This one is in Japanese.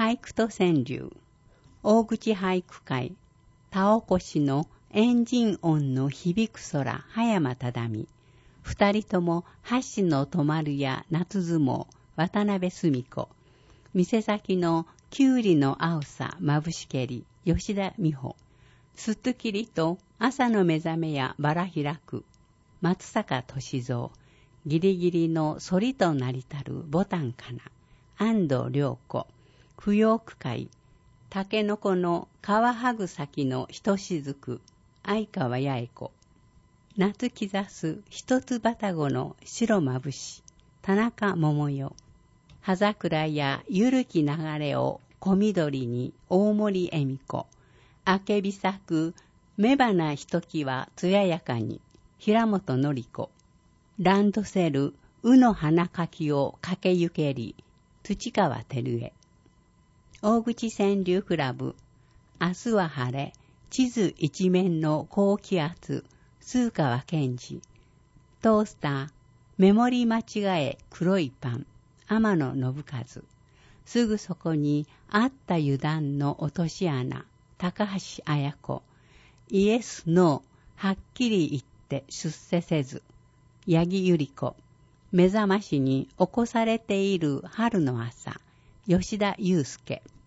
俳句と川柳。大口俳句会。田起こしのエンジン音の響く空、葉山忠美。二人とも橋の止まるや夏相撲、渡辺澄子。店先のきゅうりの青さ、まぶしけり、吉田美穂。すっときりと朝の目覚めやバラ開く、松坂敏蔵。ギリギリの反りとなりたるボタンかな、安藤良子。不要区会。タケノコの皮はぐ先のひとしずく、相川八重子。夏刻す一つバタゴの白まぶし、田中桃代。葉桜やゆるき流れを小緑に大森恵美子。あけび咲く雌花ひときは艶やかに、平本典子。ランドセルうの花柿を駆けゆけり、土川照江。大口川柳クラブ。明日は晴れ、地図一面の高気圧、数川健二。トースター、メモリ間違え黒いパン、天野信和。すぐそこにあった油断の落とし穴、高橋彩子。イエス・ノー、はっきり言って出世せず、八木由里子。目覚ましに起こされている春の朝、吉田祐介。